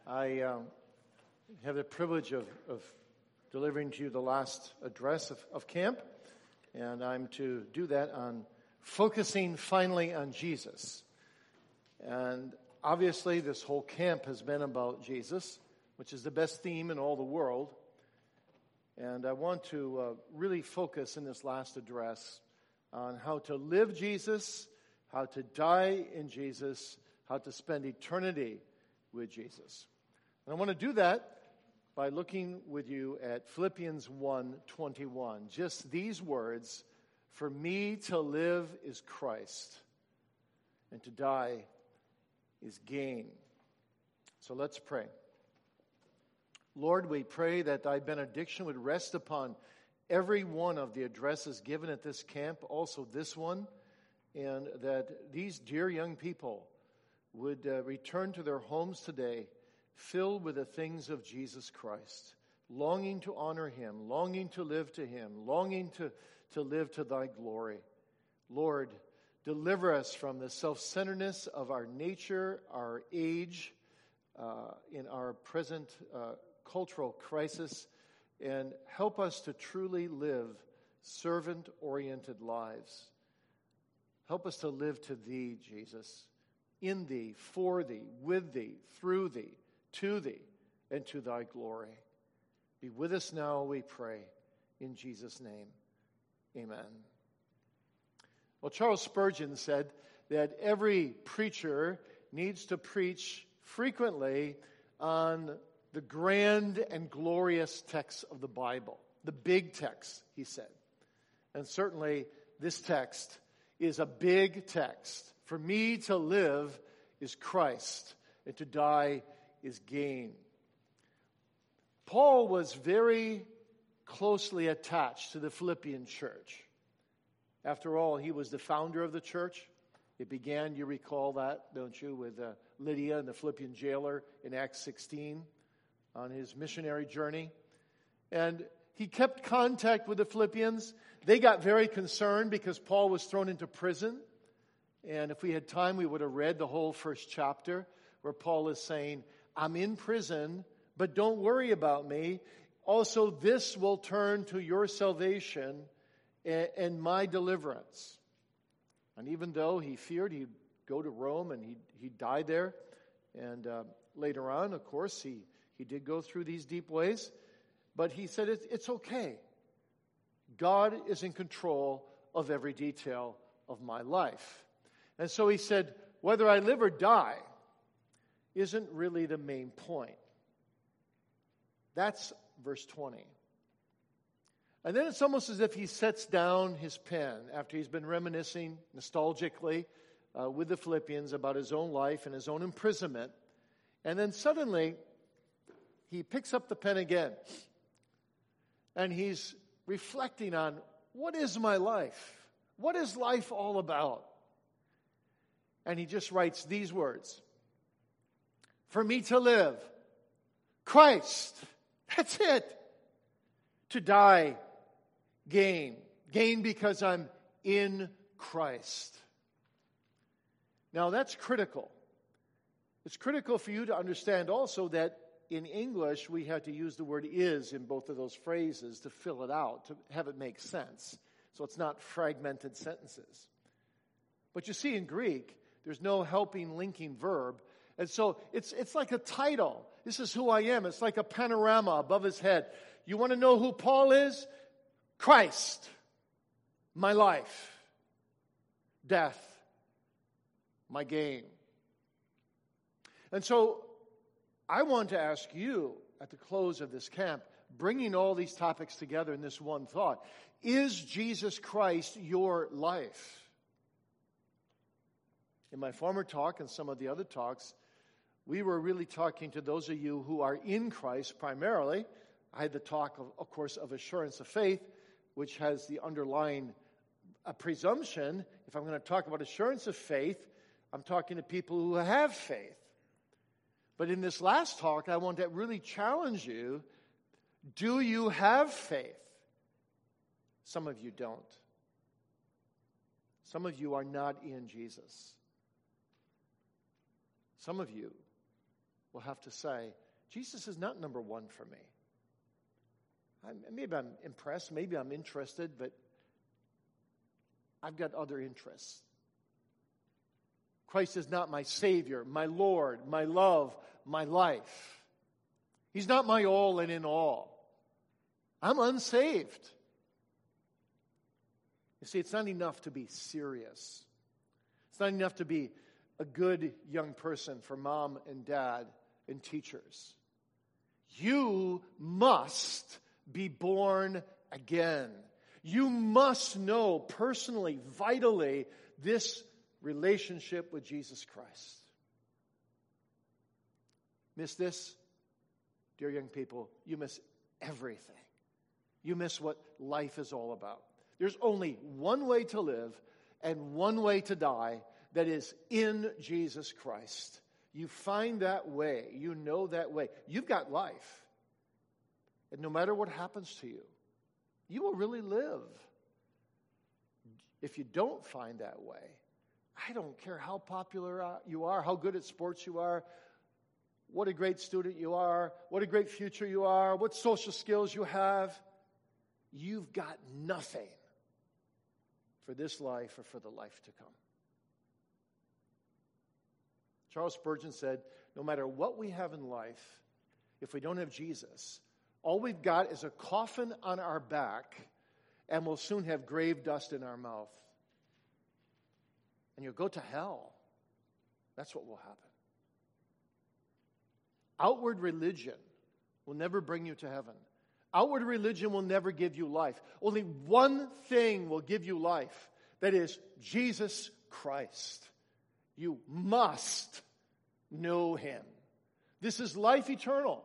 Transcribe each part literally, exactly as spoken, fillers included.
I um, have the privilege of, of delivering to you the last address of, of camp, and I'm to do that on focusing finally on Jesus. And obviously this whole camp has been about Jesus, which is the best theme in all the world. And I want to uh, really focus in this last address on how to live Jesus, how to die in Jesus, how to spend eternity with Jesus. And I want to do that by looking with you at Philippians one twenty-one. Just these words, "For me to live is Christ, and to die is gain." So let's pray. Lord, we pray that thy benediction would rest upon every one of the addresses given at this camp, also this one, and that these dear young people would uh, return to their homes today filled with the things of Jesus Christ, longing to honor him, longing to live to him, longing to, to live to thy glory. Lord, deliver us from the self-centeredness of our nature, our age, uh, in our present uh, cultural crisis, and help us to truly live servant-oriented lives. Help us to live to thee, Jesus, in thee, for thee, with thee, through thee, to thee, and to thy glory. Be with us now, we pray, in Jesus' name. Amen. Well, Charles Spurgeon said that every preacher needs to preach frequently on the grand and glorious texts of the Bible, the big text, he said. And certainly this text is a big text. For me to live is Christ, and to die is gain. Paul was very closely attached to the Philippian church. After all, he was the founder of the church. It began, you recall that, don't you, with uh, Lydia and the Philippian jailer in Acts sixteen on his missionary journey. And he kept contact with the Philippians. They got very concerned because Paul was thrown into prison. And if we had time, we would have read the whole first chapter where Paul is saying, I'm in prison, but don't worry about me. Also, this will turn to your salvation and my deliverance. And even though he feared he'd go to Rome and he'd, he'd die there, and uh, later on, of course, he, he did go through these deep ways, but he said, it, it's okay. God is in control of every detail of my life. And so he said, whether I live or die isn't really the main point. That's verse twenty. And then it's almost as if he sets down his pen after he's been reminiscing nostalgically uh, with the Philippians about his own life and his own imprisonment. And then suddenly he picks up the pen again. And he's reflecting on, what is my life? What is life all about? And he just writes these words. For me to live, Christ. That's it. To die, gain. Gain because I'm in Christ. Now that's critical. It's critical for you to understand also that in English we have to use the word is in both of those phrases to fill it out, to have it make sense. So it's not fragmented sentences. But you see in Greek, there's no helping linking verb. And so it's it's like a title. This is who I am. It's like a panorama above his head. You want to know who Paul is? Christ, my life, death, my gain. And so I want to ask you at the close of this camp, bringing all these topics together in this one thought, is Jesus Christ your life? In my former talk and some of the other talks, we were really talking to those of you who are in Christ primarily. I had the talk, of, of course, of assurance of faith, which has the underlying a presumption. If I'm going to talk about assurance of faith, I'm talking to people who have faith. But in this last talk, I want to really challenge you. Do you have faith? Some of you don't. Some of you are not in Jesus. Some of you will have to say, Jesus is not number one for me. I, maybe I'm impressed, maybe I'm interested, but I've got other interests. Christ is not my Savior, my Lord, my love, my life. He's not my all and in all. I'm unsaved. You see, it's not enough to be serious. It's not enough to be a good young person for mom and dad and teachers. You must be born again. You must know personally, vitally, this relationship with Jesus Christ. Miss this, dear young people, you miss everything. You miss what life is all about. There's only one way to live and one way to die, that is in Jesus Christ. You find that way. You know that way. You've got life. And no matter what happens to you, you will really live. If you don't find that way, I don't care how popular you are, how good at sports you are, what a great student you are, what a great future you are, what social skills you have, you've got nothing for this life or for the life to come. Charles Spurgeon said, no matter what we have in life, if we don't have Jesus, all we've got is a coffin on our back, and we'll soon have grave dust in our mouth. And you'll go to hell. That's what will happen. Outward religion will never bring you to heaven. Outward religion will never give you life. Only one thing will give you life. That is Jesus Christ. You must know Him. This is life eternal.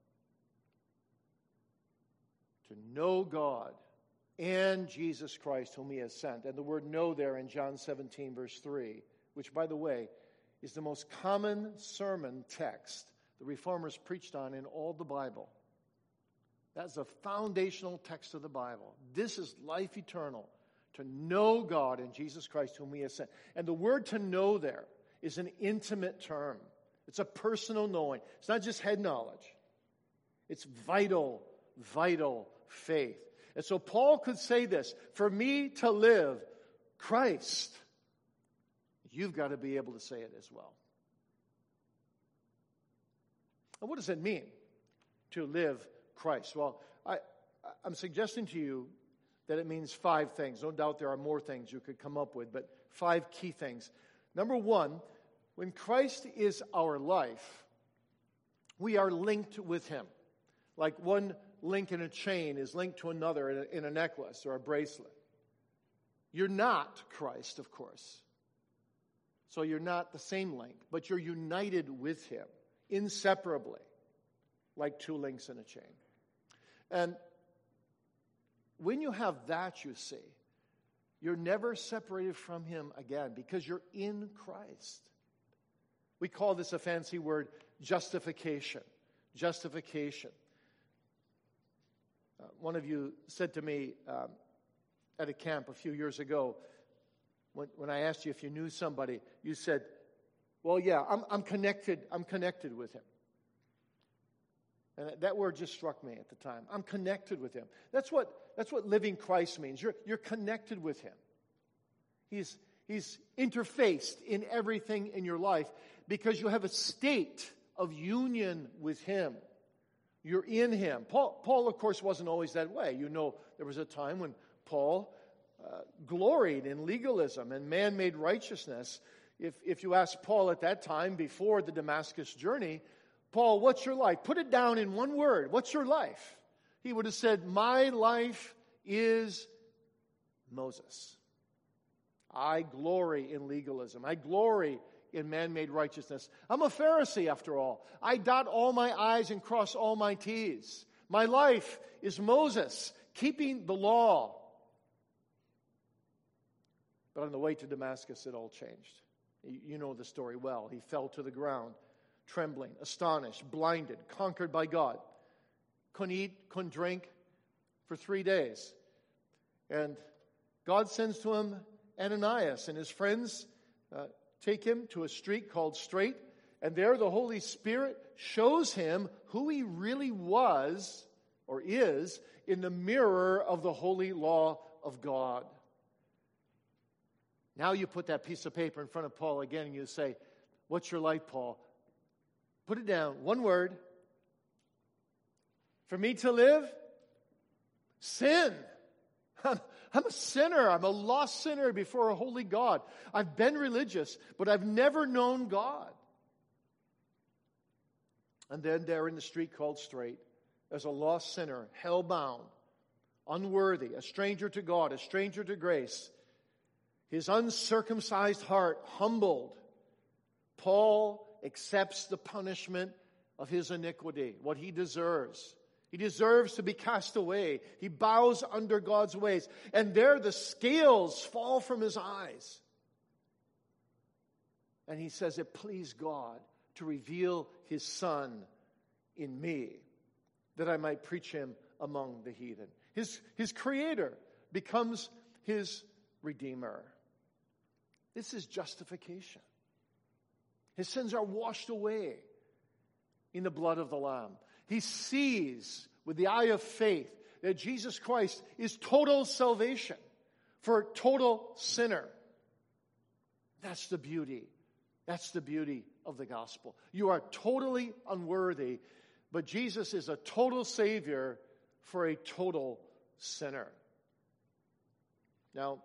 To know God and Jesus Christ whom He has sent. And the word know there in John seventeen verse three, which by the way is the most common sermon text the Reformers preached on in all the Bible. That's a foundational text of the Bible. This is life eternal, to know God and Jesus Christ whom He has sent. And the word to know there is an intimate term. It's a personal knowing. It's not just head knowledge. It's vital, vital faith. And so Paul could say this, for me to live, Christ. You've got to be able to say it as well. And what does it mean to live Christ? Well, I, I'm suggesting to you that it means five things. No doubt there are more things you could come up with, but five key things. Number one, when Christ is our life, we are linked with Him. Like one link in a chain is linked to another in a, in a necklace or a bracelet. You're not Christ, of course. So you're not the same link, but you're united with Him inseparably, like two links in a chain. And when you have that, you see, you're never separated from Him again because you're in Christ. We call this a fancy word, justification. Justification. Uh, one of you said to me um, at a camp a few years ago, when, when I asked you if you knew somebody, you said, well, yeah, I'm, I'm connected. I'm connected with him. And that word just struck me at the time. I'm connected with Him. That's what, that's what living Christ means. You're, you're connected with Him. He's, he's interfaced in everything in your life because you have a state of union with Him. You're in Him. Paul, Paul, of course, wasn't always that way. You know, there was a time when Paul uh, gloried in legalism and man-made righteousness. If, if you ask Paul at that time, before the Damascus journey, Paul, what's your life? Put it down in one word. What's your life? He would have said, my life is Moses. I glory in legalism. I glory in man-made righteousness. I'm a Pharisee, after all. I dot all my I's and cross all my T's. My life is Moses, keeping the law. But on the way to Damascus, it all changed. You know the story well. He fell to the ground, trembling, astonished, blinded, conquered by God. Couldn't eat, couldn't drink for three days. And God sends to him Ananias, and his friends uh, take him to a street called Straight, And there the Holy Spirit shows him who he really was or is in the mirror of the holy law of God. Now you put that piece of paper in front of Paul again and you say, what's your life, Paul? Put it down. One word. For me to live? Sin. I'm, I'm a sinner. I'm a lost sinner before a holy God. I've been religious, but I've never known God. And then there in the street called Straight, as a lost sinner, hell-bound, unworthy, a stranger to God, a stranger to grace, his uncircumcised heart humbled, Paul accepts the punishment of his iniquity, what he deserves. He deserves to be cast away. He bows under God's ways. And there the scales fall from his eyes. And he says, it pleased God to reveal his Son in me, that I might preach him among the heathen. His, his Creator becomes his Redeemer. This is justification. His sins are washed away in the blood of the Lamb. He sees with the eye of faith that Jesus Christ is total salvation for a total sinner. That's the beauty. That's the beauty of the gospel. You are totally unworthy, but Jesus is a total Savior for a total sinner. Now,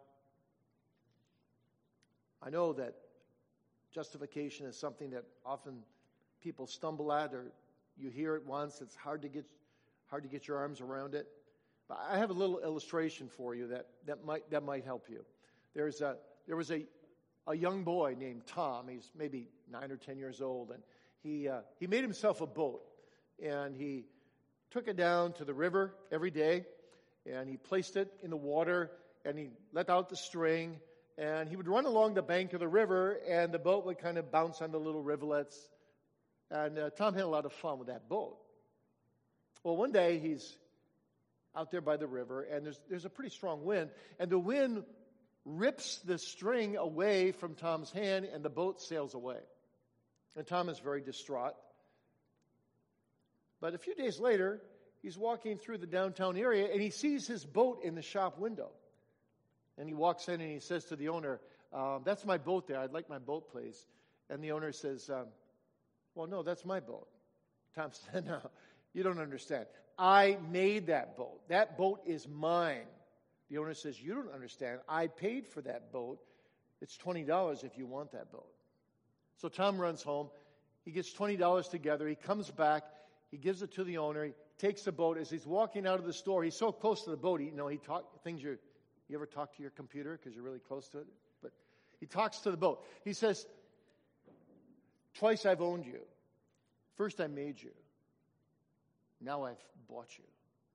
I know that justification is something that often people stumble at, or you hear it once. It's hard to get hard to get your arms around it. But I have a little illustration for you that, that might that might help you. There's a there was a a young boy named Tom. He's maybe nine or ten years old, and he uh, he made himself a boat, and he took it down to the river every day, and he placed it in the water, and he let out the string, and he would run along the bank of the river, and the boat would kind of bounce on the little rivulets. And uh, Tom had a lot of fun with that boat. Well, one day he's out there by the river, and there's there's a pretty strong wind, and the wind rips the string away from Tom's hand, and the boat sails away. And Tom is very distraught. But a few days later, he's walking through the downtown area, and he sees his boat in the shop window. And he walks in and he says to the owner, um, that's my boat there. I'd like my boat, please. And the owner says, um, well, no, that's my boat. Tom said, no, you don't understand. I made that boat. That boat is mine. The owner says, you don't understand. I paid for that boat. It's twenty dollars if you want that boat. So Tom runs home. He gets twenty dollars together. He comes back. He gives it to the owner. He takes the boat. As he's walking out of the store, he's so close to the boat. He, you know, he talk things you you ever talk to your computer because you're really close to it? But he talks to the boat. He says, twice I've owned you. First I made you. Now I've bought you.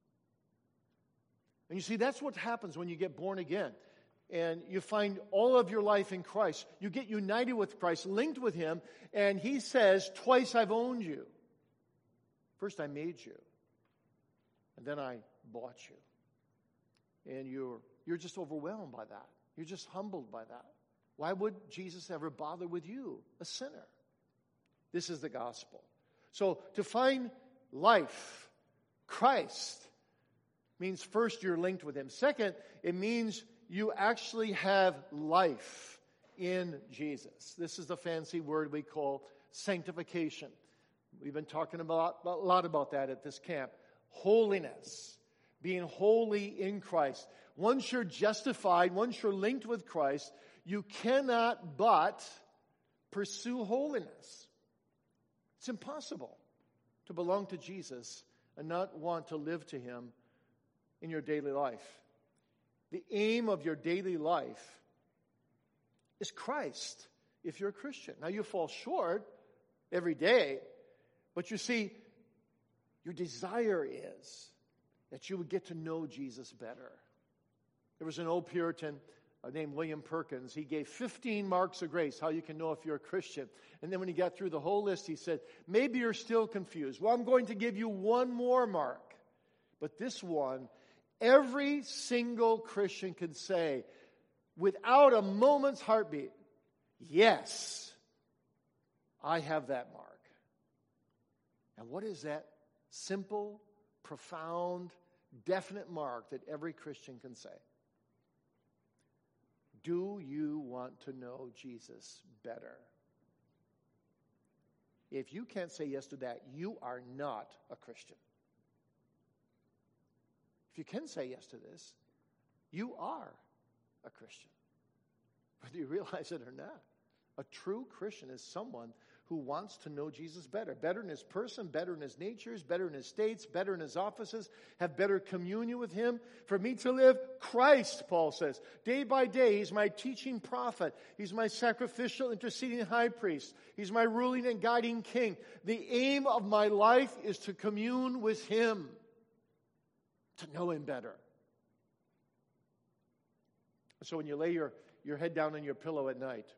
And you see, that's what happens when you get born again. And you find all of your life in Christ. You get united with Christ, linked with Him. And He says, twice I've owned you. First I made you. And then I bought you. And you're, you're just overwhelmed by that. You're just humbled by that. Why would Jesus ever bother with you, a sinner? This is the gospel. So to find life, Christ, means first you're linked with Him. Second, it means you actually have life in Jesus. This is the fancy word we call sanctification. We've been talking about, a lot about that at this camp. Holiness, being holy in Christ. Once you're justified, once you're linked with Christ, you cannot but pursue holiness. It's impossible to belong to Jesus and not want to live to Him in your daily life. The aim of your daily life is Christ, if you're a Christian. Now, you fall short every day, but you see, your desire is that you would get to know Jesus better. There was an old Puritan uh, named William Perkins. He gave fifteen marks of grace, how you can know if you're a Christian. And then when he got through the whole list, he said, maybe you're still confused. Well, I'm going to give you one more mark. But this one, every single Christian can say, without a moment's heartbeat, yes, I have that mark. And what is that simple, profound, definite mark that every Christian can say? Do you want to know Jesus better? If you can't say yes to that, you are not a Christian. If you can say yes to this, you are a Christian, whether you realize it or not. A true Christian is someone who wants to know Jesus better. Better in his person, better in his natures, better in his states, better in his offices, have better communion with him. For me to live, Christ, Paul says. Day by day, he's my teaching prophet. He's my sacrificial interceding high priest. He's my ruling and guiding king. The aim of my life is to commune with him, to know him better. So when you lay your, your head down on your pillow at night,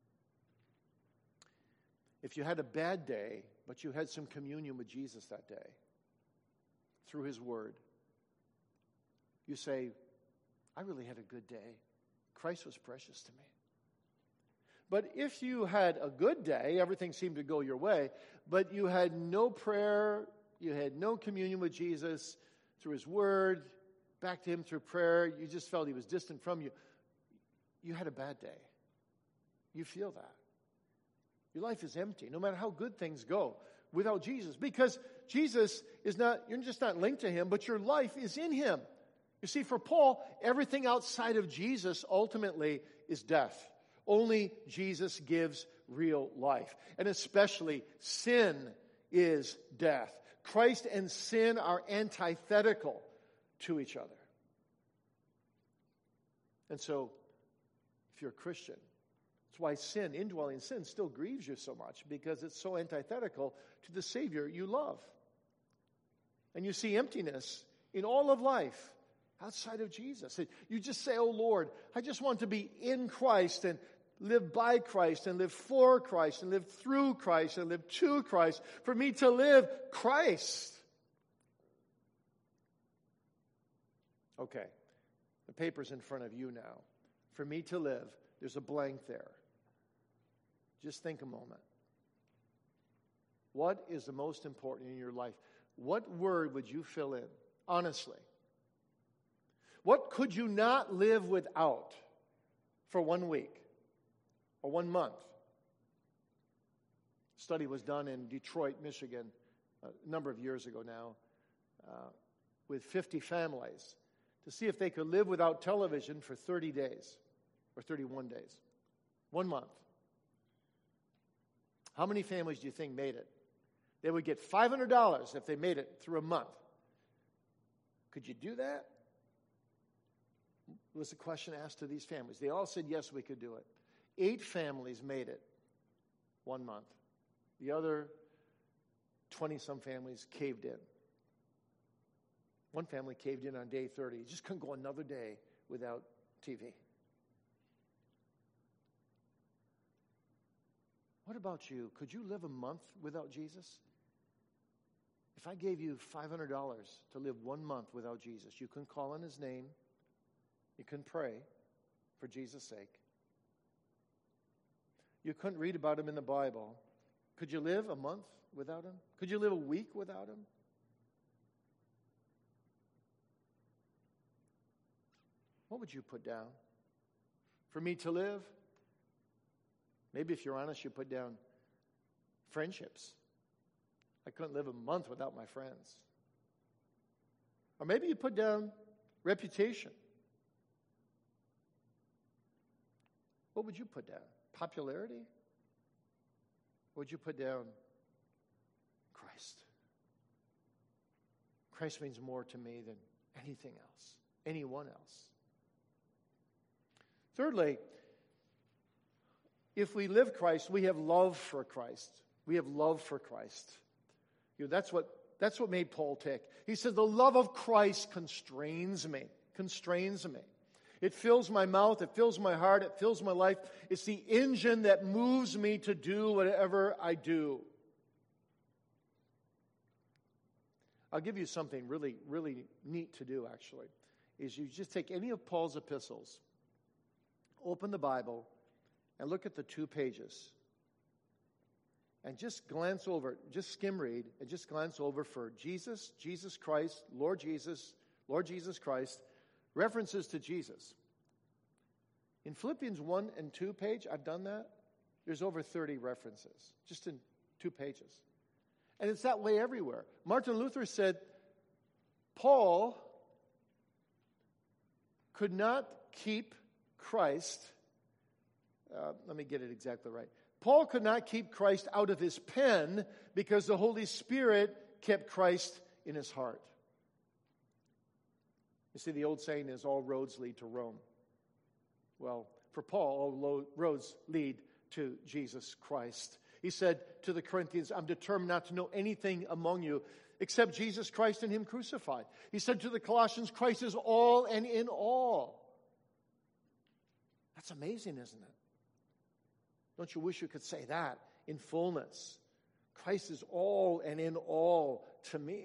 if you had a bad day, but you had some communion with Jesus that day, through his word, you say, I really had a good day. Christ was precious to me. But if you had a good day, everything seemed to go your way, but you had no prayer, you had no communion with Jesus through his word, back to him through prayer, you just felt he was distant from you, you had a bad day. You feel that. Your life is empty, no matter how good things go, without Jesus. Because Jesus is not, you're just not linked to him, but your life is in him. You see, for Paul, everything outside of Jesus ultimately is death. Only Jesus gives real life. And especially sin is death. Christ and sin are antithetical to each other. And so, if you're a Christian, that's why sin, indwelling sin, still grieves you so much, because it's so antithetical to the Savior you love. And you see emptiness in all of life outside of Jesus. You just say, oh Lord, I just want to be in Christ and live by Christ and live for Christ and live through Christ and live to Christ. For me to live, Christ. Okay, the paper's in front of you now. For me to live, there's a blank there. Just think a moment. What is the most important in your life? What word would you fill in, honestly? What could you not live without for one week or one month? A study was done in Detroit, Michigan, a number of years ago now, uh, with fifty families to see if they could live without television for thirty days or thirty-one days. One month. How many families do you think made it? They would get five hundred dollars if they made it through a month. Could you do that? Was the question asked to these families. They all said, yes, we could do it. Eight families made it one month. The other twenty-some families caved in. One family caved in on day thirty. Just couldn't go another day without T V. What about you? Could you live a month without Jesus? If I gave you five hundred dollars to live one month without Jesus, you couldn't call on his name. You couldn't pray for Jesus' sake. You couldn't read about him in the Bible. Could you live a month without him? Could you live a week without him? What would you put down? For me to live? Maybe if you're honest, you put down friendships. I couldn't live a month without my friends. Or maybe you put down reputation. What would you put down? Popularity? Or would you put down Christ? Christ means more to me than anything else, anyone else. Thirdly, if we live Christ, we have love for Christ. We have love for Christ. You know, that's what that's what made Paul tick. He said, the love of Christ constrains me, constrains me. It fills my mouth, it fills my heart, it fills my life. It's the engine that moves me to do whatever I do. I'll give you something really, really neat to do, actually, is you just take any of Paul's epistles, open the Bible, and look at the two pages. and just glance over, just skim read, and just glance over for Jesus, Jesus Christ, Lord Jesus, Lord Jesus Christ, references to Jesus. In Philippians one and two page, I've done that. There's over thirty references, just in two pages. And it's that way everywhere. Martin Luther said, Paul could not keep Christ, uh, let me get it exactly right. Paul could not keep Christ out of his pen because the Holy Spirit kept Christ in his heart. You see, the old saying is all roads lead to Rome. Well, for Paul, all lo- roads lead to Jesus Christ. He said to the Corinthians, I'm determined not to know anything among you except Jesus Christ and Him crucified. He said to the Colossians, Christ is all and in all. That's amazing, isn't it? Don't you wish you could say that in fullness? Christ is all and in all to me.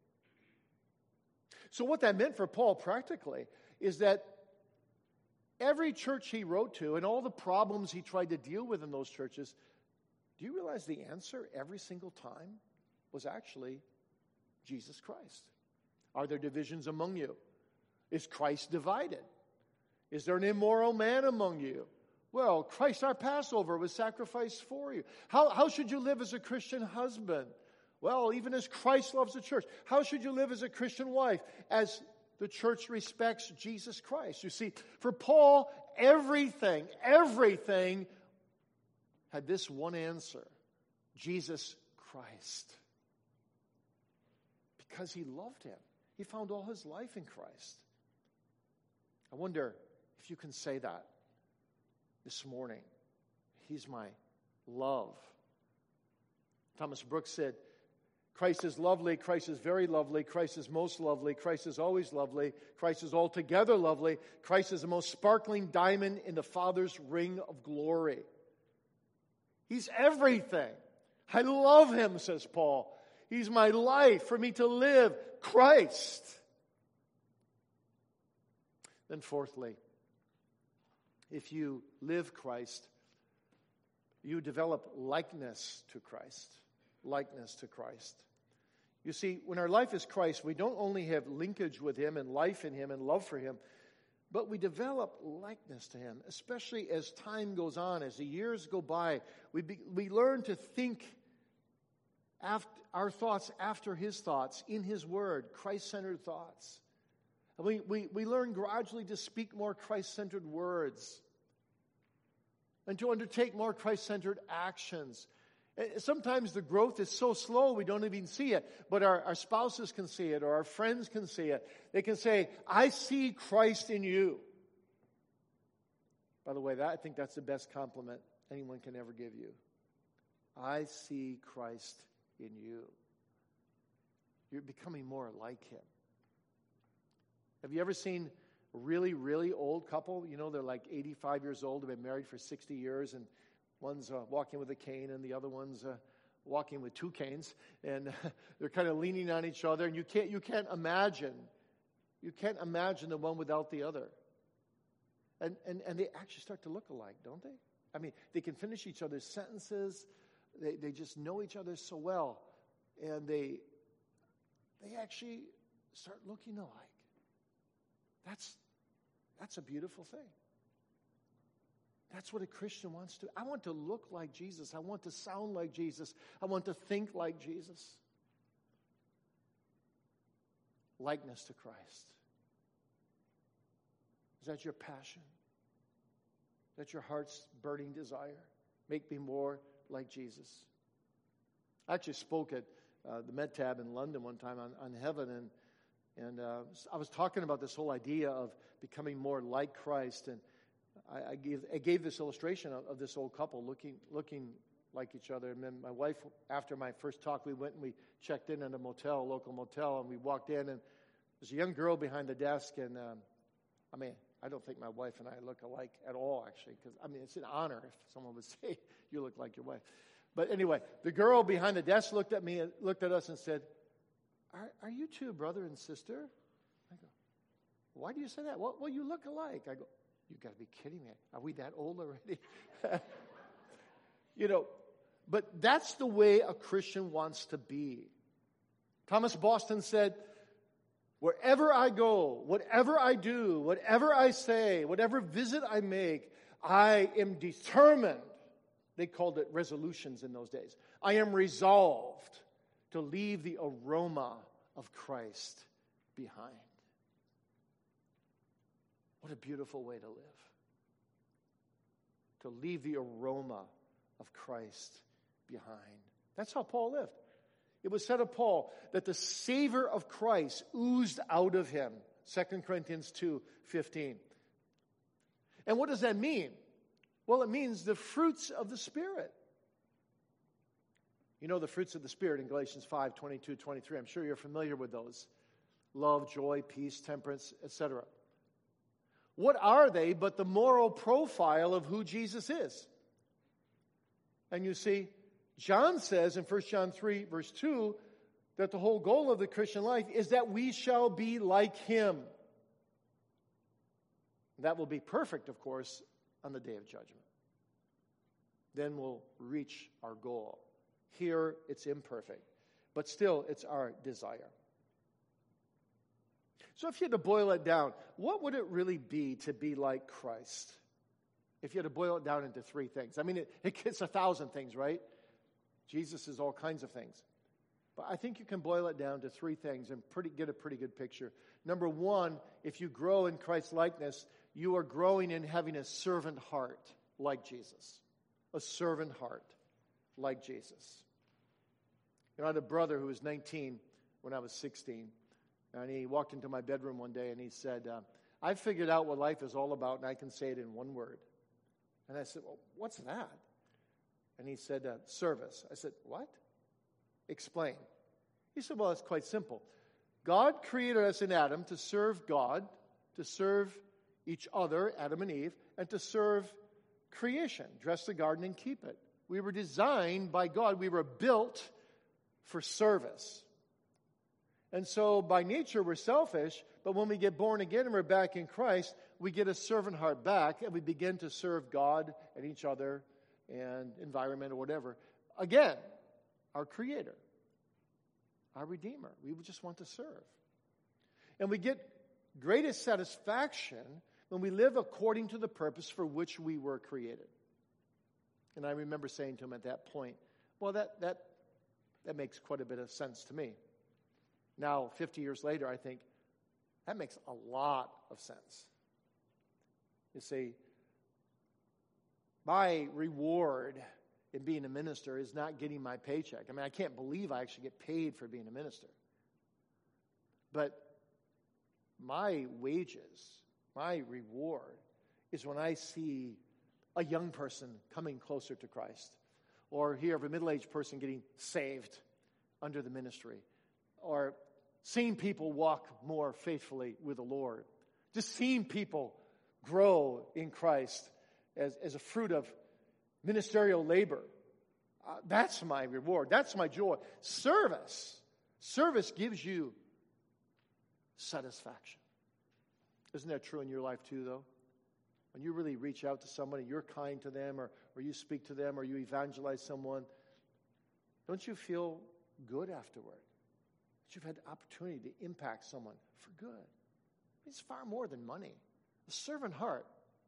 So what that meant for Paul practically is that every church he wrote to and all the problems he tried to deal with in those churches, do you realize the answer every single time was actually Jesus Christ? Are there divisions among you? Is Christ divided? Is there an immoral man among you? Well, Christ our Passover was sacrificed for you. How, how should you live as a Christian husband? Well, even as Christ loves the church. How should you live as a Christian wife? As the church respects Jesus Christ. You see, for Paul, everything, everything had this one answer: Jesus Christ. Because he loved him. He found all his life in Christ. I wonder if you can say that this morning. He's my love. Thomas Brooks said, Christ is lovely, Christ is very lovely, Christ is most lovely, Christ is always lovely, Christ is altogether lovely, Christ is the most sparkling diamond in the Father's ring of glory. He's everything. I love him, says Paul. He's my life for me to live, Christ. Then fourthly, if you live Christ, you develop likeness to Christ. Likeness to Christ. You see, when our life is Christ, we don't only have linkage with Him and life in Him and love for Him, but we develop likeness to Him, especially as time goes on, as the years go by. We be, we learn to think after, our thoughts after His thoughts, in His Word, Christ-centered thoughts. And we, we, we learn gradually to speak more Christ-centered words and to undertake more Christ-centered actions. Sometimes the growth is so slow we don't even see it, but our, our spouses can see it or our friends can see it. They can say, I see Christ in you. By the way, that I think that's the best compliment anyone can ever give you. I see Christ in you. You're becoming more like Him. Have you ever seen a really, really old couple? You know, they're like eighty-five years old, they've been married for sixty years, and one's uh, walking with a cane and the other one's uh, walking with two canes, and they're kind of leaning on each other, and you can't you can't imagine you can't imagine the one without the other. And and and they actually start to look alike, don't they? I mean, they can finish each other's sentences. They they just know each other so well, and they they actually start looking alike. That's that's a beautiful thing. That's what a Christian wants to do. I want to look like Jesus. I want to sound like Jesus. I want to think like Jesus. Likeness to Christ. Is that your passion? Is that your heart's burning desire? Make me more like Jesus. I actually spoke at uh, the MedTab in London one time on, on heaven, and and uh, I was talking about this whole idea of becoming more like Christ, and I, I gave I gave this illustration of, of this old couple looking looking like each other. And then my wife, after my first talk, we went and we checked in at a motel, a local motel, and we walked in, and there's a young girl behind the desk, and um, I mean, I don't think my wife and I look alike at all, actually, because I mean, it's an honor if someone would say you look like your wife. But anyway, the girl behind the desk looked at me, looked at us, and said, Are, are you two brother and sister? I go, why do you say that? Well, well you look alike. I go, you got to be kidding me. Are we that old already? You know, But that's the way a Christian wants to be. Thomas Boston said, wherever I go, whatever I do, whatever I say, whatever visit I make, I am determined. They called it resolutions in those days. I am resolved to leave the aroma of Christ behind. What a beautiful way to live. To leave the aroma of Christ behind. That's how Paul lived. It was said of Paul that the savor of Christ oozed out of him. Second Corinthians two fifteen. And what does that mean? Well, it means the fruits of the Spirit. You know the fruits of the Spirit in Galatians five twenty-two to twenty-three. I'm sure you're familiar with those. Love, joy, peace, temperance, et cetera. What are they but the moral profile of who Jesus is? And you see, John says in First John three, verse two, that the whole goal of the Christian life is that we shall be like him. That will be perfect, of course, on the day of judgment. Then we'll reach our goal. Here, it's imperfect, but still, it's our desire. So if you had to boil it down, what would it really be to be like Christ? If you had to boil it down into three things. I mean, it, it gets a thousand things, right? Jesus is all kinds of things. But I think you can boil it down to three things and pretty, get a pretty good picture. Number one, if you grow in Christ's likeness, you are growing in having a servant heart like Jesus. A servant heart like Jesus. You know, I had a brother who was nineteen when I was sixteen. And he walked into my bedroom one day and he said, uh, I figured out what life is all about and I can say it in one word. And I said, well, what's that? And he said, uh, service. I said, what? Explain. He said, well, it's quite simple. God created us in Adam to serve God, to serve each other, Adam and Eve, and to serve creation, dress the garden and keep it. We were designed by God. We were built for service. And so by nature we're selfish, but when we get born again and we're back in Christ, we get a servant heart back and we begin to serve God and each other and environment or whatever. Again, our Creator, our Redeemer. We just want to serve. And we get greatest satisfaction when we live according to the purpose for which we were created. And I remember saying to him at that point, well, that that that makes quite a bit of sense to me. Now, fifty years later, I think, that makes a lot of sense. You see, my reward in being a minister is not getting my paycheck. I mean, I can't believe I actually get paid for being a minister. But my wages, my reward, is when I see a young person coming closer to Christ, or hear of a middle-aged person getting saved under the ministry, or seeing people walk more faithfully with the Lord, just seeing people grow in Christ as, as a fruit of ministerial labor. Uh, that's my reward. That's my joy. Service. Service gives you satisfaction. Isn't that true in your life too, though? When you really reach out to somebody, you're kind to them, or, or you speak to them, or you evangelize someone, don't you feel good afterward? That you've had the opportunity to impact someone for good. It's far more than money. A servant heart.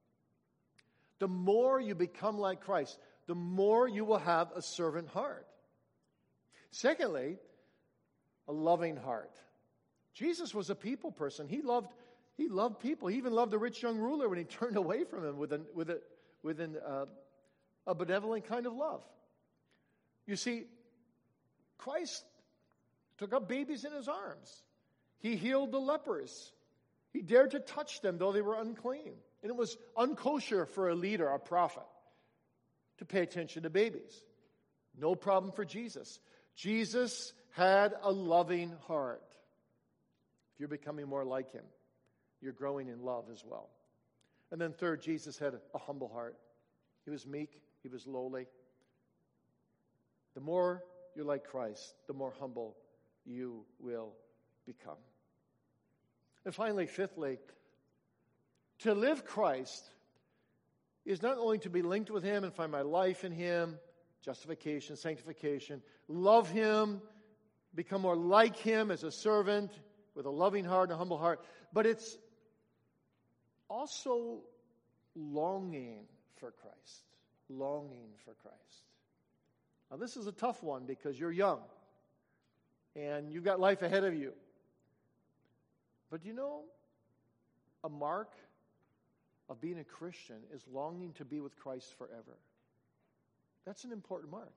The more you become like Christ, the more you will have a servant heart. Secondly, a loving heart. Jesus was a people person. He loved He loved people. He even loved the rich young ruler when he turned away from him with, an, with, a, with an, uh, a benevolent kind of love. You see, Christ took up babies in his arms. He healed the lepers. He dared to touch them, though they were unclean. And it was unkosher for a leader, a prophet, to pay attention to babies. No problem for Jesus. Jesus had a loving heart. If you're becoming more like him, you're growing in love as well. And then third, Jesus had a humble heart. He was meek. He was lowly. The more you're like Christ, the more humble you will become. And finally, fifthly, to live Christ is not only to be linked with him and find my life in him, justification, sanctification, love Him, become more like Him as a servant with a loving heart and a humble heart. But it's also longing for Christ. Longing for Christ. Now, this is a tough one because you're young and you've got life ahead of you. But you know, a mark of being a Christian is longing to be with Christ forever. That's an important mark.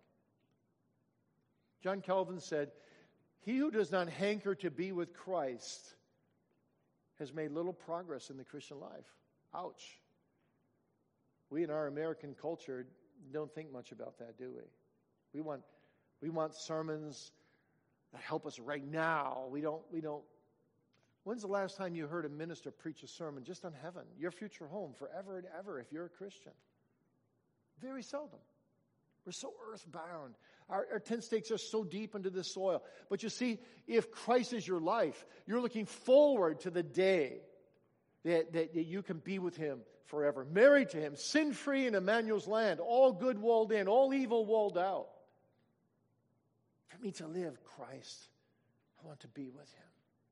John Calvin said, "He who does not hanker to be with Christ has made little progress in the Christian life." Ouch. We in our American culture don't think much about that, do we? We want we want sermons that help us right now. We don't we don't When's the last time you heard a minister preach a sermon just on heaven, your future home, forever and ever, if you're a Christian? Very seldom. We're so earthbound. Our, our tent stakes are so deep into the soil. But you see, if Christ is your life, you're looking forward to the day that, that, that you can be with Him forever, married to Him, sin-free in Emmanuel's land, all good walled in, all evil walled out. For me to live Christ, I want to be with Him.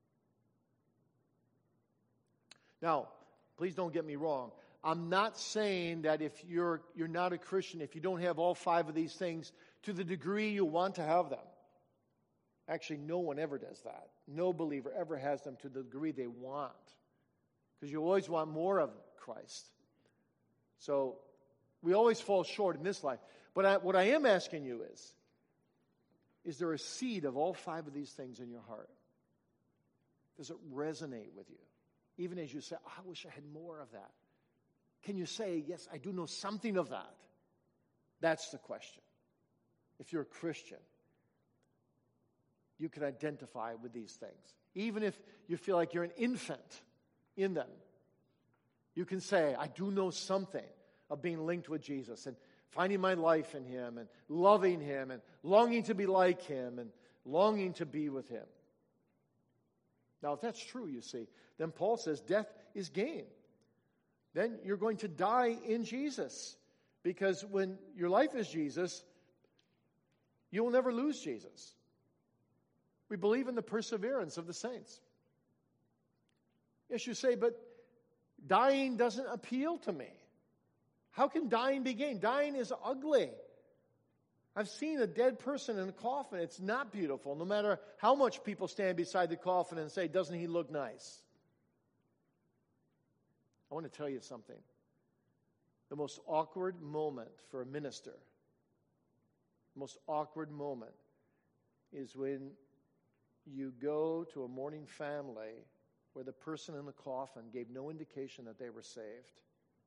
Now, please don't get me wrong. I'm not saying that if you're you're not a Christian, if you don't have all five of these things to the degree you want to have them. Actually, no one ever does that. No believer ever has them to the degree they want. Because you always want more of Christ. So, we always fall short in this life. But I, what I am asking you is, is there a seed of all five of these things in your heart? Does it resonate with you? Even as you say, oh, I wish I had more of that. Can you say, yes, I do know something of that? That's the question. If you're a Christian, you can identify with these things. Even if you feel like you're an infant in them, you can say, I do know something of being linked with Jesus and finding my life in Him and loving Him and longing to be like Him and longing to be with Him. Now, if that's true, you see, then Paul says death is gain. Then you're going to die in Jesus. Because when your life is Jesus, you will never lose Jesus. We believe in the perseverance of the saints. Yes, you say, but dying doesn't appeal to me. How can dying be gain? Dying is ugly. I've seen a dead person in a coffin. It's not beautiful, no matter how much people stand beside the coffin and say, doesn't he look nice? I want to tell you something. The most awkward moment for a minister, the most awkward moment is when you go to a mourning family where the person in the coffin gave no indication that they were saved.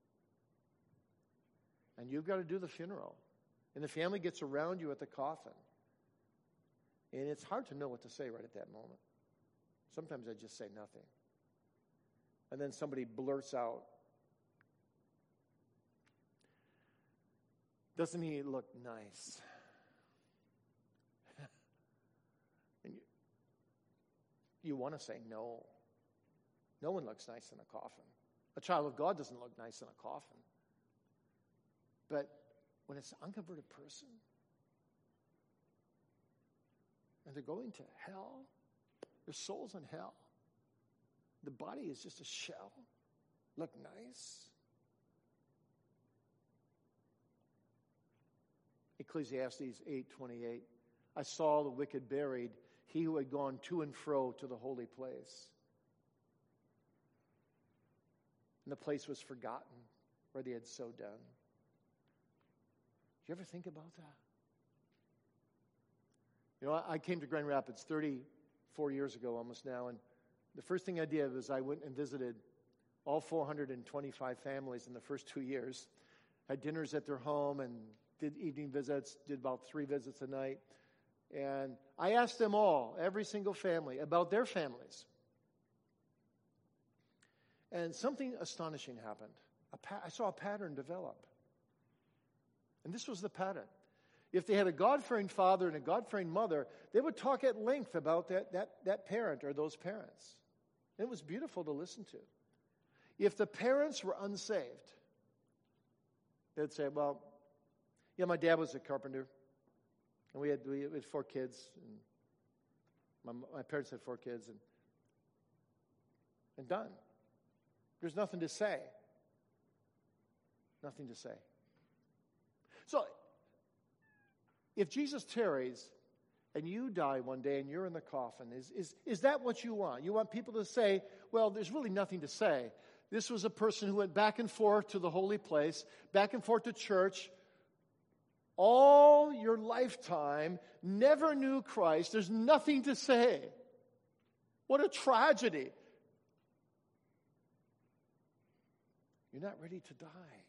And you've got to do the funeral. And the family gets around you at the coffin. And it's hard to know what to say right at that moment. Sometimes I just say nothing. And then somebody blurts out, doesn't he look nice? And you, you want to say no. No one looks nice in a coffin. A child of God doesn't look nice in a coffin. But when it's an unconverted person, and they're going to hell, their soul's in hell. The body is just a shell. Look nice. Ecclesiastes eight twenty-eight. I saw the wicked buried, he who had gone to and fro to the holy place. And the place was forgotten where they had so done. Do you ever think about that? You know, I came to Grand Rapids thirty-four years ago almost now, and the first thing I did was I went and visited all four hundred twenty-five families in the first two years. Had dinners at their home and did evening visits, did about three visits a night. And I asked them all, every single family, about their families. And something astonishing happened. A pa- I saw a pattern develop. And this was the pattern. If they had a God-fearing father and a God-fearing mother, they would talk at length about that, that, that parent or those parents. It was beautiful to listen to. If the parents were unsaved, they'd say, well, Yeah, my dad was a carpenter, and we had we had four kids. And my my parents had four kids, and and done. There's nothing to say. Nothing to say. So, if Jesus tarries and you die one day and you're in the coffin, is, is, is that what you want? You want people to say, well, there's really nothing to say. This was a person who went back and forth to the holy place, back and forth to church, all your lifetime, never knew Christ. There's nothing to say. What a tragedy. You're not ready to die.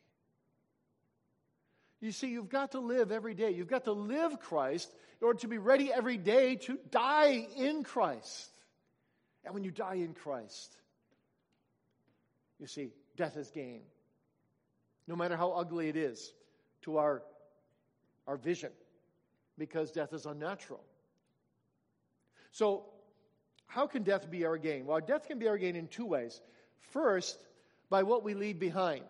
You see, you've got to live every day. You've got to live Christ in order to be ready every day to die in Christ. And when you die in Christ, you see, death is gain. No matter how ugly it is to our, our vision, because death is unnatural. So, how can death be our gain? Well, death can be our gain in two ways. First, by what we leave behind.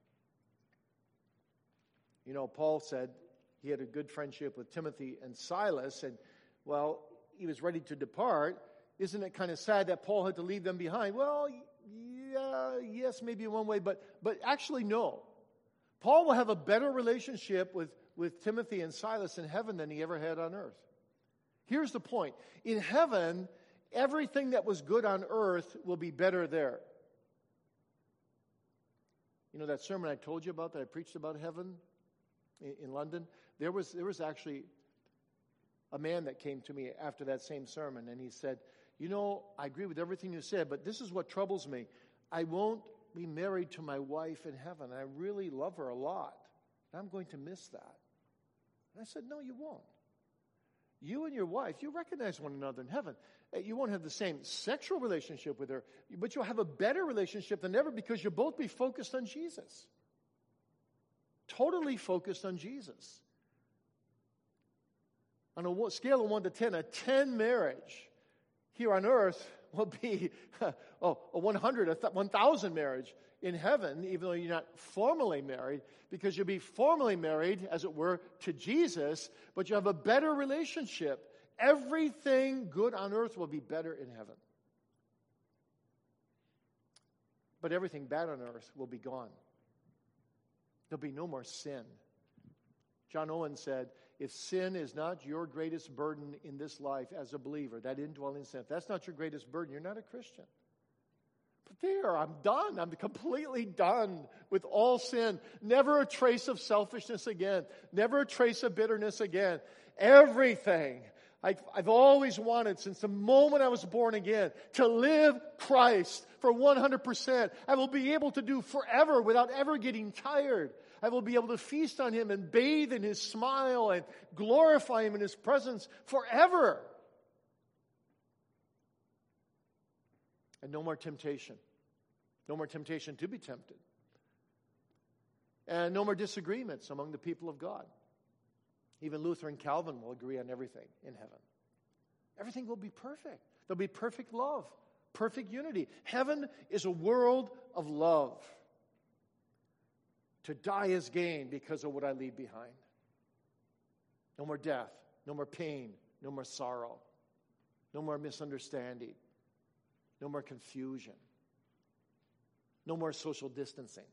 You know, Paul said he had a good friendship with Timothy and Silas, and, well, he was ready to depart. Isn't it kind of sad that Paul had to leave them behind? Well, yeah, yes, maybe in one way, but but actually, no. Paul will have a better relationship with, with Timothy and Silas in heaven than he ever had on earth. Here's the point. In heaven, everything that was good on earth will be better there. You know that sermon I told you about that I preached about heaven in, in London? There was there was actually a man that came to me after that same sermon, and he said, you know, I agree with everything you said, but this is what troubles me. I won't be married to my wife in heaven. I really love her a lot. And I'm going to miss that. And I said, no, you won't. You and your wife, you recognize one another in heaven. You won't have the same sexual relationship with her, but you'll have a better relationship than ever because you'll both be focused on Jesus. Totally focused on Jesus. On a scale of one to ten, a ten marriage here on earth will be oh, a one hundred, a one thousand marriage in heaven, even though you're not formally married, because you'll be formally married, as it were, to Jesus, but you have a better relationship. Everything good on earth will be better in heaven. But everything bad on earth will be gone. There'll be no more sin. John Owen said, if sin is not your greatest burden in this life as a believer, that indwelling sin, if that's not your greatest burden, you're not a Christian. But there, I'm done. I'm completely done with all sin. Never a trace of selfishness again. Never a trace of bitterness again. Everything I've, I've always wanted since the moment I was born again, to live Christ for one hundred percent. I will be able to do forever without ever getting tired. I will be able to feast on Him and bathe in His smile and glorify Him in His presence forever. And no more temptation. No more temptation to be tempted. And no more disagreements among the people of God. Even Luther and Calvin will agree on everything in heaven. Everything will be perfect. There'll be perfect love, perfect unity. Heaven is a world of love. To die is gain because of what I leave behind. No more death, no more pain, no more sorrow, no more misunderstanding, no more confusion, no more social distancing.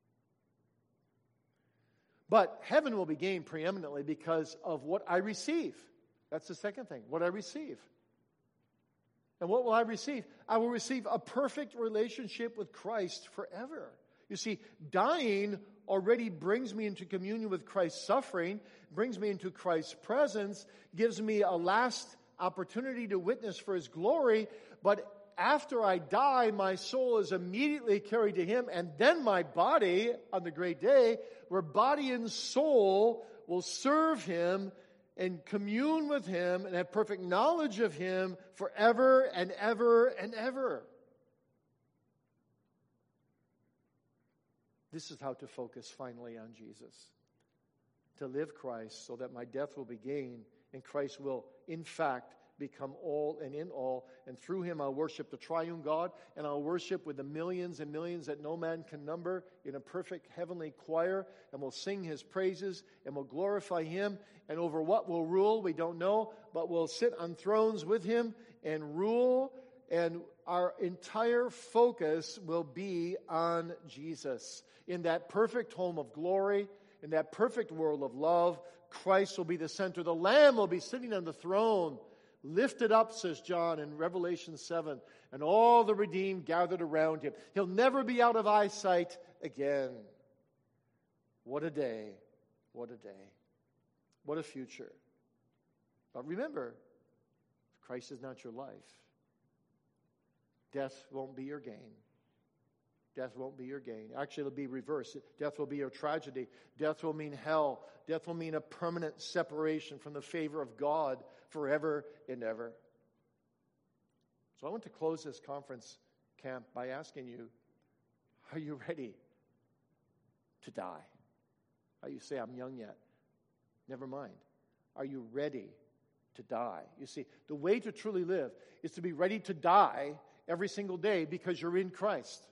But heaven will be gained preeminently because of what I receive. That's the second thing, what I receive. And what will I receive? I will receive a perfect relationship with Christ forever. You see, dying already brings me into communion with Christ's suffering, brings me into Christ's presence, gives me a last opportunity to witness for His glory, but after I die, my soul is immediately carried to Him, and then my body on the great day, where body and soul will serve Him and commune with Him and have perfect knowledge of Him forever and ever and ever. This is how to focus finally on Jesus. To live Christ so that my death will be gain and Christ will, in fact, become all and in all. And through him I'll worship the triune God, and I'll worship with the millions and millions that no man can number in a perfect heavenly choir, and we'll sing his praises, and we'll glorify him. And over what we'll rule, we don't know, but we'll sit on thrones with him and rule, and our entire focus will be on Jesus. In that perfect home of glory, in that perfect world of love, Christ will be the center. The Lamb will be sitting on the throne, lifted up, says John in Revelation seven, and all the redeemed gathered around him. He'll never be out of eyesight again. What a day. What a day. What a future. But remember, Christ is not your life. Death won't be your gain. Death won't be your gain. Actually, it'll be reversed. Death will be your tragedy. Death will mean hell. Death will mean a permanent separation from the favor of God forever and ever. So I want to close this conference camp by asking you, are you ready to die? Oh, you say, I'm young yet. Never mind. Are you ready to die? You see, the way to truly live is to be ready to die every single day because you're in Christ.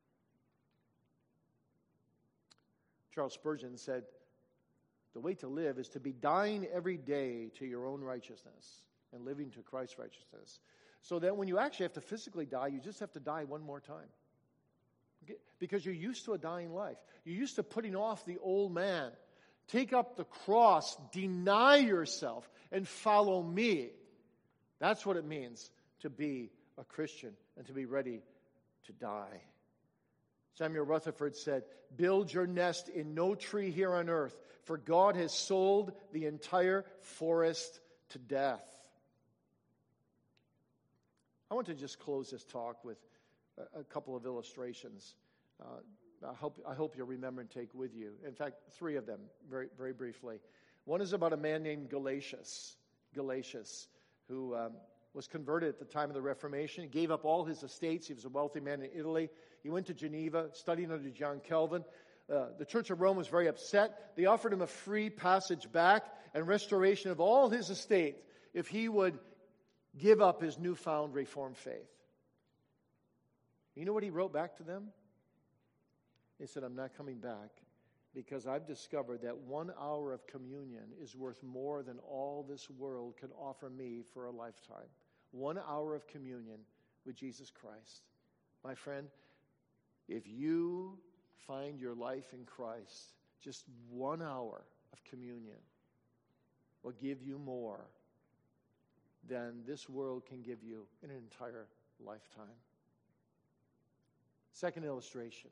Charles Spurgeon said, the way to live is to be dying every day to your own righteousness and living to Christ's righteousness. So that when you actually have to physically die, you just have to die one more time. Okay? Because you're used to a dying life. You're used to putting off the old man. Take up the cross, deny yourself, and follow me. That's what it means to be a Christian and to be ready to die. Samuel Rutherford said, build your nest in no tree here on earth, for God has sold the entire forest to death. I want to just close this talk with a, a couple of illustrations. Uh, I hope, I hope you'll remember and take with you. In fact, three of them, very, very briefly. One is about a man named Galatius, Galatius, who um, was converted at the time of the Reformation. He gave up all his estates. He was a wealthy man in Italy. He went to Geneva, studied under John Calvin. Uh, the Church of Rome was very upset. They offered him a free passage back and restoration of all his estate if he would give up his newfound Reformed faith. You know what he wrote back to them? He said, I'm not coming back because I've discovered that one hour of communion is worth more than all this world can offer me for a lifetime. One hour of communion with Jesus Christ. My friend, if you find your life in Christ, just one hour of communion will give you more than this world can give you in an entire lifetime. Second illustration.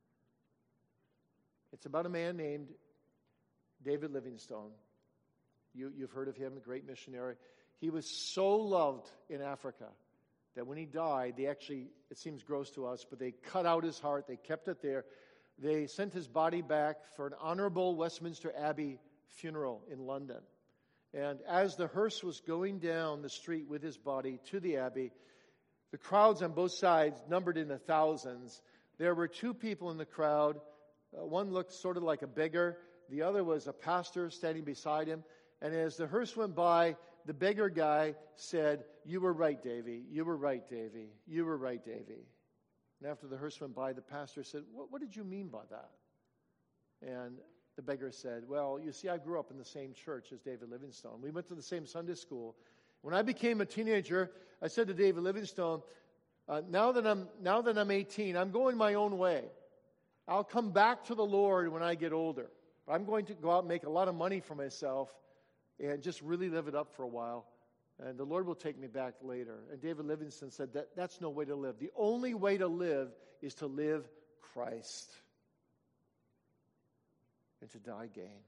It's about a man named David Livingstone. You, you've heard of him, a great missionary. He was so loved in Africa that when he died, they actually, it seems gross to us, but they cut out his heart. They kept it there. They sent his body back for an honorable Westminster Abbey funeral in London. And as the hearse was going down the street with his body to the Abbey, the crowds on both sides numbered in the thousands. There were two people in the crowd. Uh, one looked sort of like a beggar. The other was a pastor standing beside him. And as the hearse went by, the beggar guy said, you were right, Davy. You were right, Davy. You were right, Davy. And after the hearse went by, the pastor said, what, what did you mean by that? And the beggar said, well, you see, I grew up in the same church as David Livingstone. We went to the same Sunday school. When I became a teenager, I said to David Livingstone, uh, now that I'm now that I'm eighteen, I'm going my own way. I'll come back to the Lord when I get older. But I'm going to go out and make a lot of money for myself and just really live it up for a while. And the Lord will take me back later. And David Livingstone said that that's no way to live. The only way to live is to live Christ and to die gain.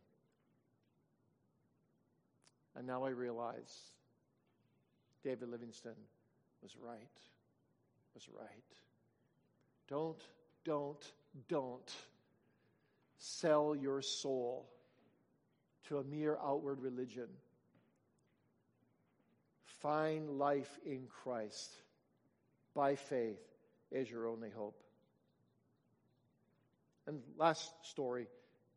And now I realize David Livingstone was right. Was right. Don't, don't, don't sell your soul to a mere outward religion. Find life in Christ by faith as your only hope. And last story,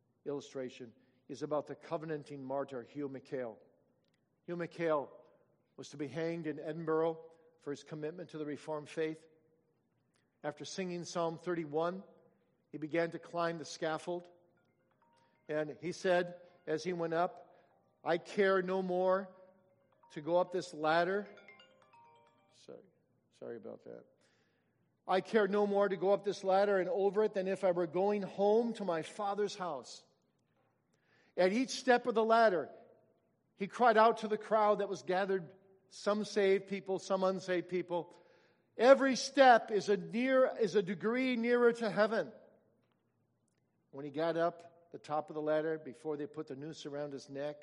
illustration, is about the covenanting martyr Hugh McHale. Hugh McHale was to be hanged in Edinburgh for his commitment to the Reformed faith. After singing Psalm thirty-one, he began to climb the scaffold. And he said, as he went up, I care no more to go up this ladder. Sorry, sorry about that. I care no more to go up this ladder and over it than if I were going home to my Father's house. At each step of the ladder, he cried out to the crowd that was gathered, some saved people, some unsaved people. Every step is a near is a degree nearer to heaven. When he got up the top of the ladder, before they put the noose around his neck,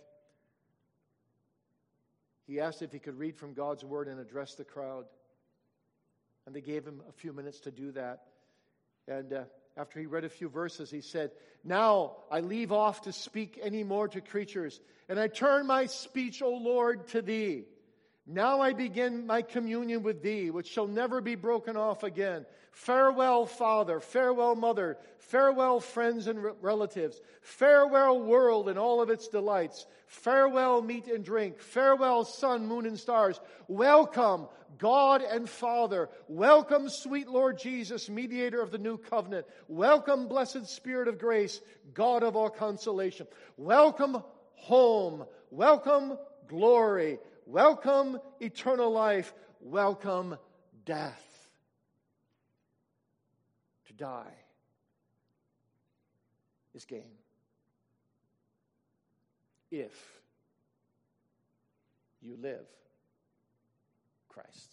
he asked if he could read from God's word and address the crowd. And they gave him a few minutes to do that. And uh, after he read a few verses, he said, now I leave off to speak any more to creatures, and I turn my speech, O Lord, to thee. Now I begin my communion with thee, which shall never be broken off again. Farewell, Father. Farewell, Mother. Farewell, friends and re- relatives. Farewell, world and all of its delights. Farewell, meat and drink. Farewell, sun, moon, and stars. Welcome, God and Father. Welcome, sweet Lord Jesus, mediator of the new covenant. Welcome, blessed Spirit of grace, God of all consolation. Welcome, home. Welcome, glory. Welcome, eternal life. Welcome, death. To die is gain. If you live Christ.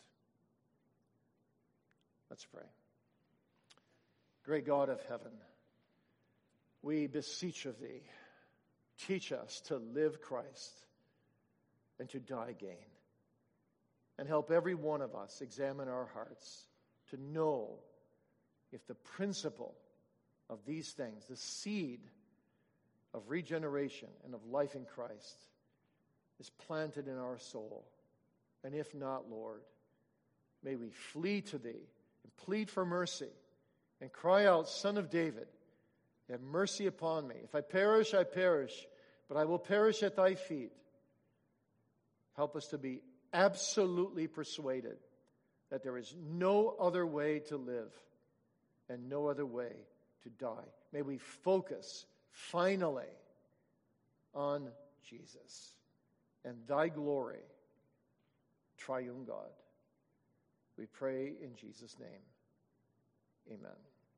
Let's pray. Great God of heaven, we beseech of thee, teach us to live Christ and to die gain. And help every one of us examine our hearts to know if the principle of these things, the seed of regeneration and of life in Christ, is planted in our soul. And if not, Lord, may we flee to thee and plead for mercy and cry out, Son of David, have mercy upon me. If I perish, I perish, but I will perish at thy feet. Help us to be absolutely persuaded that there is no other way to live and no other way to die. May we focus finally on Jesus and thy glory, triune God. We pray in Jesus' name. Amen.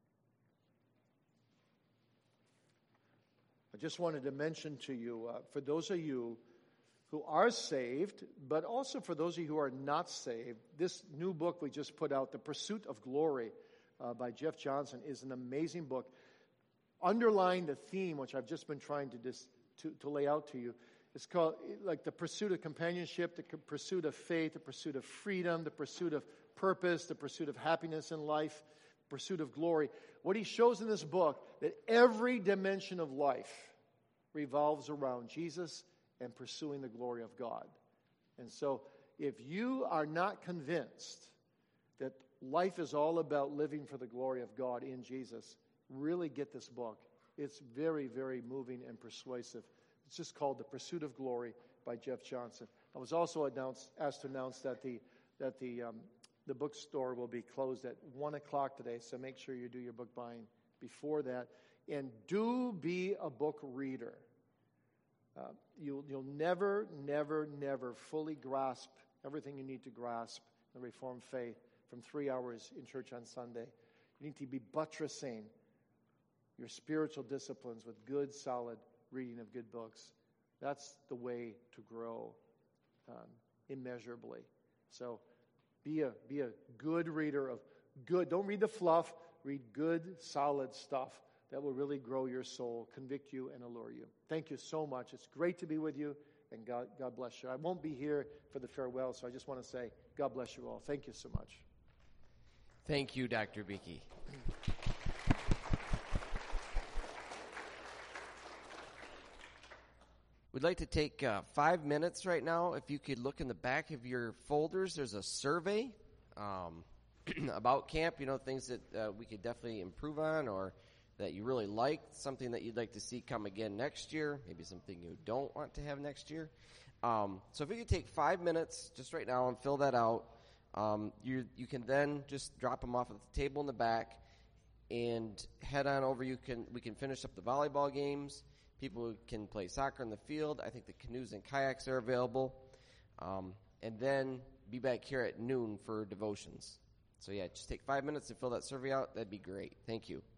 I just wanted to mention to you, uh, for those of you who are saved, but also for those of you who are not saved, this new book we just put out, The Pursuit of Glory, uh, by Jeff Johnson, is an amazing book. Underlying the theme, which I've just been trying to, dis, to to lay out to you, it's called like the pursuit of companionship, the pursuit of faith, the pursuit of freedom, the pursuit of purpose, the pursuit of happiness in life, pursuit of glory. What he shows in this book, that every dimension of life revolves around Jesus and pursuing the glory of God. And so if you are not convinced that life is all about living for the glory of God in Jesus, really get this book. It's very, very moving and persuasive. It's just called The Pursuit of Glory by Jeff Johnson. I was also announced, asked to announce that the that the um, the bookstore will be closed at one o'clock today, so make sure you do your book buying before that. And do be a book reader. Uh, you'll, you'll never, never, never fully grasp everything you need to grasp the Reformed faith from three hours in church on Sunday. You need to be buttressing your spiritual disciplines with good, solid reading of good books. That's the way to grow um, immeasurably. So be a be a good reader of good. Don't read the fluff. Read good, solid stuff that will really grow your soul, convict you, and allure you. Thank you so much. It's great to be with you, and God, God bless you. I won't be here for the farewell, so I just want to say God bless you all. Thank you so much. Thank you, Doctor Beeke. We'd like to take uh, five minutes right now. If you could look in the back of your folders, there's a survey um, about camp, you know, things that uh, we could definitely improve on or that you really liked, something that you'd like to see come again next year, maybe something you don't want to have next year. Um, so if you could take five minutes just right now and fill that out, um, you you can then just drop them off at the table in the back and head on over. You can we can finish up the volleyball games. People can play soccer in the field. I think the canoes and kayaks are available. Um, and then be back here at noon for devotions. So yeah, just take five minutes to fill that survey out. That'd be great. Thank you.